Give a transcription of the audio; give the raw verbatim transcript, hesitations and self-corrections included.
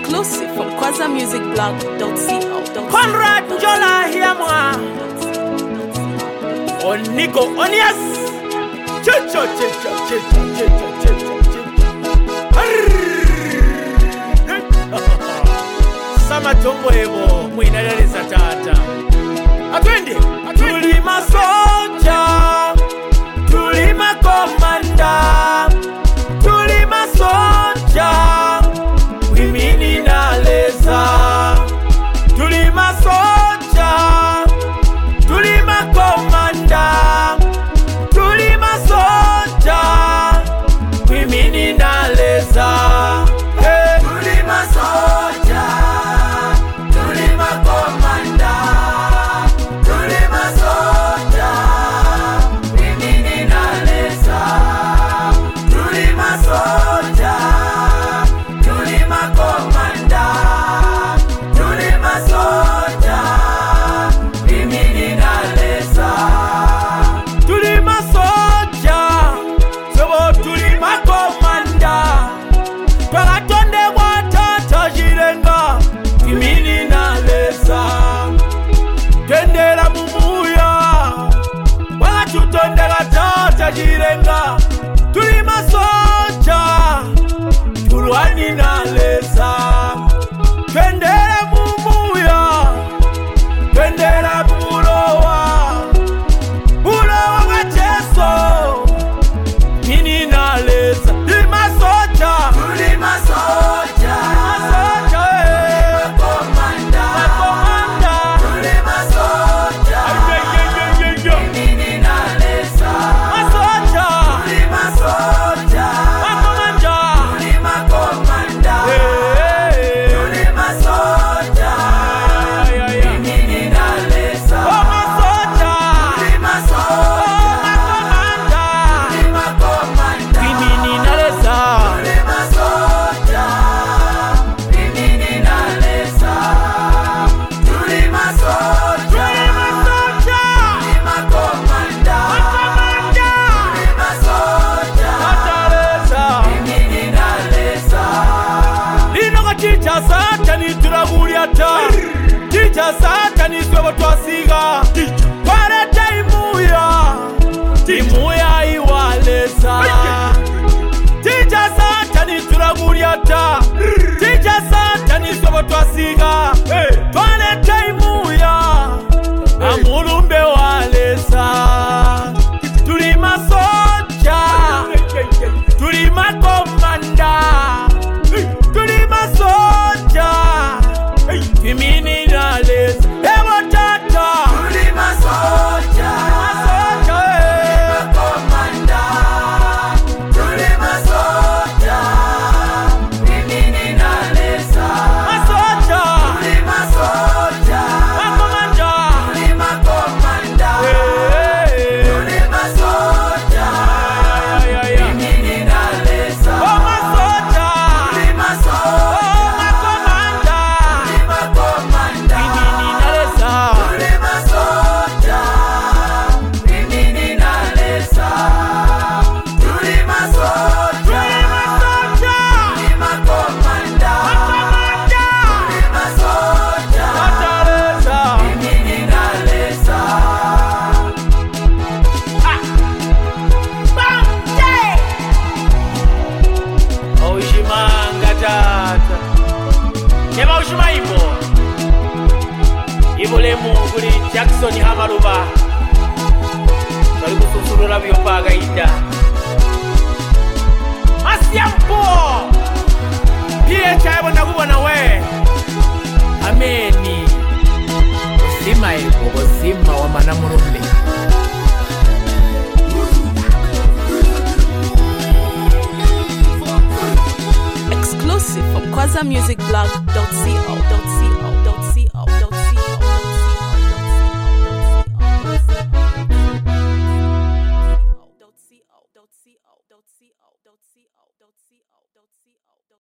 Exclusive from kwaza music blog dot co. Conrad Njola here moi. Oniko Onias. Chicho chicho chicho chicho chicho chicho. Sama tongo evo mwinaleza tata. Atwende, tulima soja, tulima komanda, tulima soja, wimini naleza. Tulima soja, tulima komanda, tulima soja, wimini naleza. Hey. Tulima soja, tulima komanda, tulima soja, wimini naleza. Tulima soja, tulima komanda, tulima soja, wimini naleza. Tulima soja, sobo tulima komanda, twagatonde watata jirenga, wimini naleza. Tendera mumuya, wagatutondera tata jirenga, tulima soja, tulwani naleza. Tendera mumuya, tendera bulowa, bulowa wacheso, mini naleza. Tulima soja, tulima soja, soja, eh. Komanda, komanda, tulima soja, mini naleza. Soja, tulima soja, komanda, tulima komanda, eh. Tulima soja, mini naleza. Soja, tulima soja, komanda, tulima komanda, mini naleza. Tulima soja, mini naleza. Tulima soja, tulima komanda, tulima soja, mini naleza. Lino ka chicha satani turabulia ta, chicha satani swebo twasiga, kwareta imuya, timuya iwaleza. Chicha satani turabulia ta, chicha satani swebo twasiga, kwareta imuya, amulumbe waleza. Tulima soja, tulima komanda, tulima soja, wimini naleza. Ewo tata, tulima soja, soja, tulima komanda, tulima soja, wimini naleza. Soja, tulima soja, komanda, tulima komanda, tulima soja, wimini naleza. Soja, tulima soja, komanda, tulima komanda, wimini naleza. Tulima soja, wimini naleza. Tulima soja, tulima komanda, tulima soja, wimini naleza. Ushimanga tata Nema ushima ibo Ibo lemu kuli Jackson Hamaruba Kali kususurura byopaga ida Asiampo Pie chaibo nakubona we Ameni Usima ibo Usima wa manamurumbe Exclusive from kwaza music blog dot co.